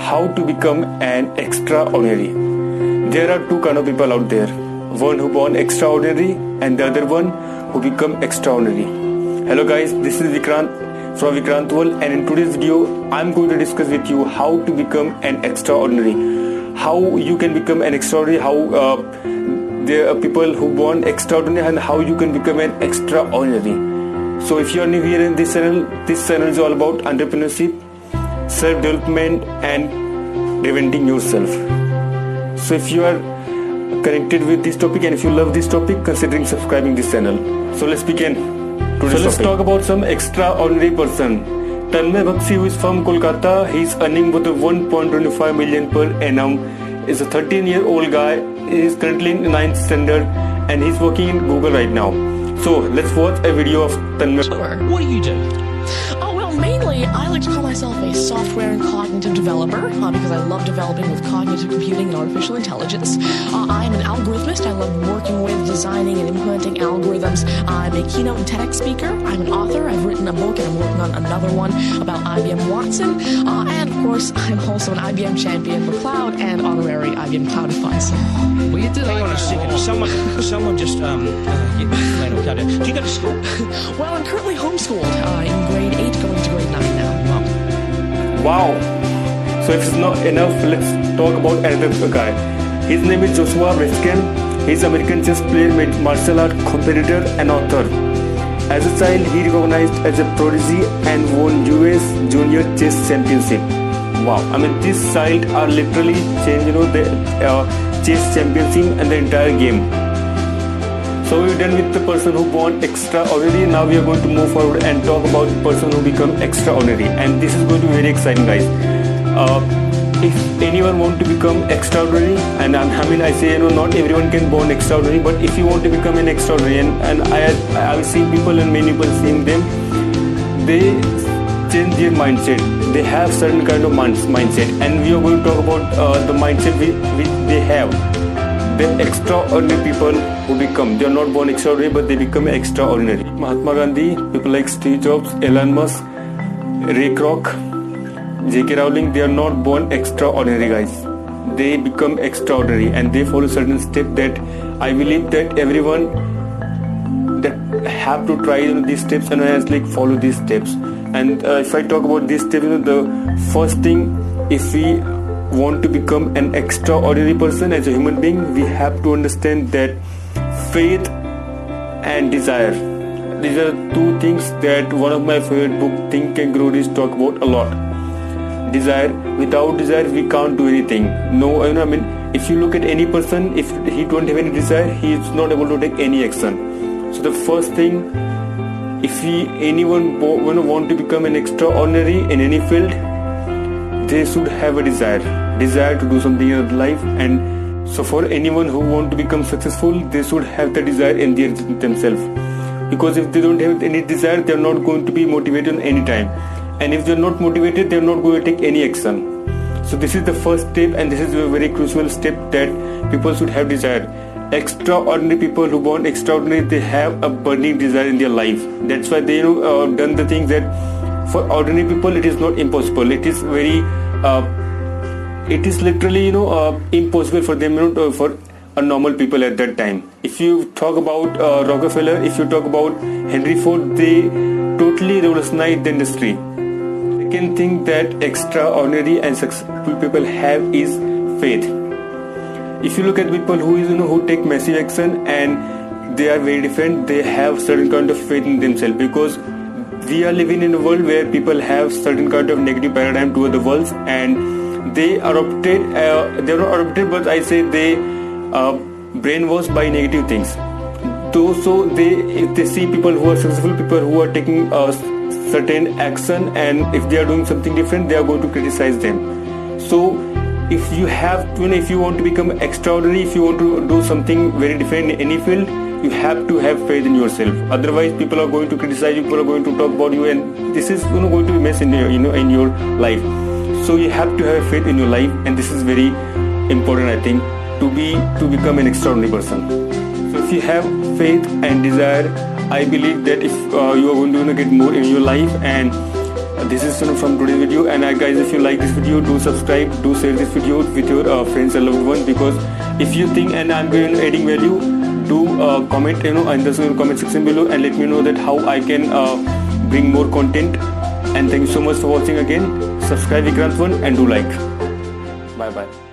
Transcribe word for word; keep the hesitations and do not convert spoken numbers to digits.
how to become an extraordinary. There are two kind of people out there. One who born extraordinary and the other one who become extraordinary. Hello guys, this is Vikrant from Vikrant World, and in today's video I'm going to discuss with you how to become an extraordinary. How you can become an extraordinary, how uh, there are people who born extraordinary and how you can become an extraordinary. So if you are new here in this channel, this channel is all about entrepreneurship, self-development and reinventing yourself. So if you are connected with this topic and if you love this topic, considering subscribing this channel. So let's begin. So let's topic. talk about some extraordinary person. Tanmay Bakshi, who is from Kolkata, he is earning more than one point two five million per annum. Is a thirteen year old guy. He is currently in ninth standard and he's working in Google right now. So let's watch a video of Tanmay. Sure. What do you do? Oh, well, mainly I like to call myself a software and cognitive developer uh, because I love developing with cognitive computing and artificial intelligence. Uh, I'm an algorithmist. I love working with designing and implementing algorithms. I'm a keynote and TEDx speaker. I'm an author. I've written a book and I'm working on another one about I B M Watson. Uh, and of course, I'm also an I B M champion for cloud and honorary I B M cloud advisor. Well, you did. Hang on a second. Someone, someone just um. Uh, yeah, do you go to school? Well, I'm currently homeschooled uh, in grade eight, going to grade nine now. Wow. So if it's not enough, let's talk about another guy. His name is Joshua Waitzkin. He's an American chess player, martial art competitor and author. As a child, he recognized as a prodigy and won U S Junior Chess Championship. Wow. I mean, this child are literally changed, you know, the uh, chess championship and the entire game. So we're done with the person who born extraordinary. Now we are going to move forward and talk about the person who become extraordinary. And this is going to be very exciting, guys. Uh, if anyone want to become extraordinary, and I'm, I mean I say, you know, not everyone can born extraordinary, but if you want to become an extraordinary, and, and I I've seen people and many people seeing them, they change their mindset. They have certain kind of mindset, and we are going to talk about uh, the mindset which, which they have. The extraordinary people who become, they are not born extraordinary, but they become extraordinary. Mahatma Gandhi, people like Steve Jobs, Elon Musk, Ray Kroc, J K Rowling, they are not born extraordinary, guys. They become extraordinary and they follow certain steps that I believe that everyone that have to try, you know, these steps and has like follow these steps. And uh, if I talk about these steps, you know, the first thing, if we want to become an extraordinary person as a human being, we have to understand that faith and desire, these are two things that one of my favorite book, Think and Grow Rich, talk about a lot. Desire. Without desire we can't do anything. No, you know, I mean, if you look at any person, if he don't have any desire, he is not able to take any action. So the first thing, if we anyone want to become an extraordinary in any field, they should have a desire desire to do something in their life. And so for anyone who want to become successful, they should have the desire in their themselves, because if they don't have any desire, they are not going to be motivated any time, and if they are not motivated, they are not going to take any action. So this is the first step, and this is a very crucial step, that people should have desire. Extraordinary people who born extraordinary, they have a burning desire in their life. That's why they, you know, uh, done the things that for ordinary people it is not impossible. It is very uh, it is literally, you know, uh, impossible for them, you know, for a normal people at that time. If you talk about uh, Rockefeller, if you talk about Henry Ford, they totally revolutionized the industry. Second thing that extraordinary and successful people have is faith. If you look at people who is, you know, who take massive action and they are very different, they have certain kind of faith in themselves, because we are living in a world where people have certain kind of negative paradigm toward the world, and they are adopted, uh, they are not adopted, but I say they uh, brainwashed by negative things. Though, so they, if they see people who are successful, people who are taking uh, certain action, and if they are doing something different, they are going to criticize them. So if you have, you know, if you want to become extraordinary, if you want to do something very different in any field, you have to have faith in yourself. Otherwise, people are going to criticize you, people are going to talk about you, and this is, you know, going to be a mess in your, you know, in your life. So you have to have faith in your life, and this is very important, I think, to be to become an extraordinary person. So if you have faith and desire, I believe that if uh, you are going to, you know, get more in your life, and this is Sonu from today's video. And uh, guys, if you like this video, do subscribe, do share this video with your uh, friends and loved ones, because if you think and I'm going adding value, do uh, comment, you know, in the comment section below, and let me know that how I can uh, bring more content. And thank you so much for watching again. Subscribe Vikrant One and do like. Bye bye.